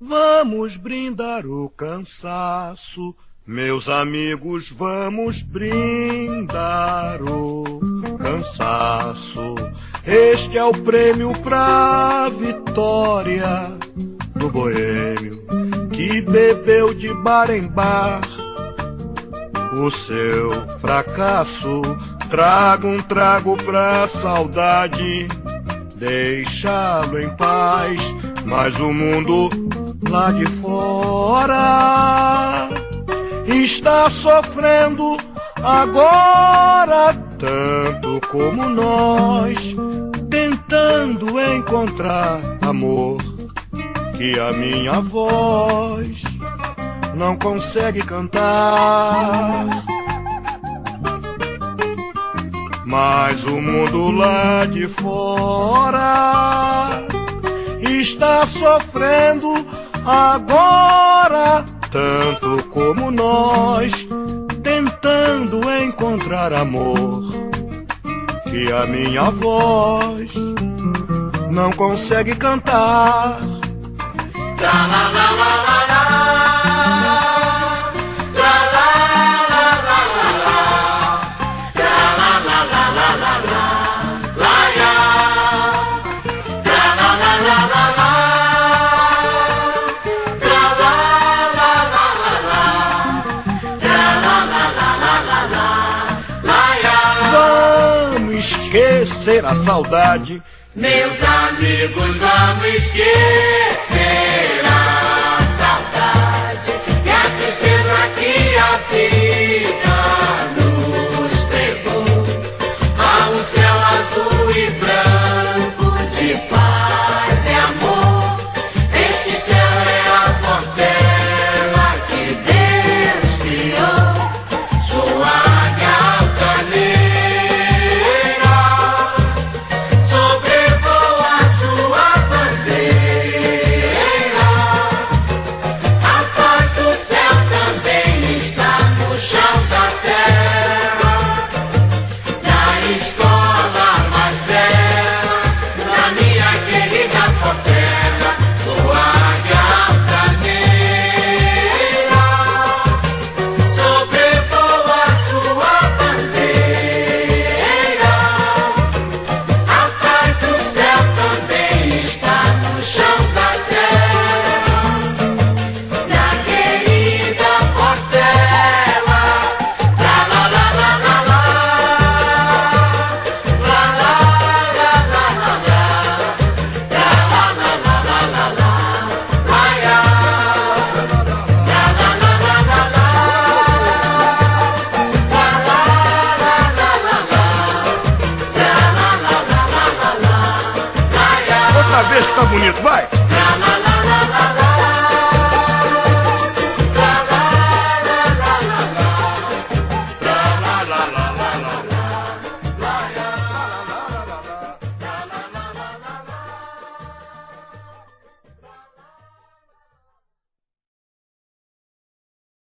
Vamos brindar o cansaço, meus amigos, vamos brindar o cansaço. Este é o prêmio pra vitória do boêmio que bebeu de bar em bar o seu fracasso. Traga um trago pra saudade, deixá-lo em paz, mas o mundo lá de fora está sofrendo agora tanto como nós, tentando encontrar amor que a minha voz não consegue cantar. Mas o mundo lá de fora está sofrendo agora tanto como nós, tentando encontrar amor que a minha voz não consegue cantar. Tra la la la la la, tra la la la la la, tra la la la la la la, la ya, tra la la la la la, tra la la la la la, tra la la la la la la, la ya. Vamos esquecer a saudade, meus amigos, vamos esquecer a saudade e a tristeza que a vida nos pregou. Há um céu azul e branco de paz e amor. Este céu é a portela que Deus criou. Sua águia altaneira sobrevoa sua bandeira. A paz do céu também está no chão da terra, na escola mais bela, na minha querida portela. Sua águia altaneira sobrevoa sua bandeira. A paz do céu também está no chão da terra, na querida portela. Tra la la la la la, la la la la la la, tra la la la la la la, la ya, tra la la la la la, la la la la la la, tra la la la la la la, la ya. outra vez que tá bonito, vai!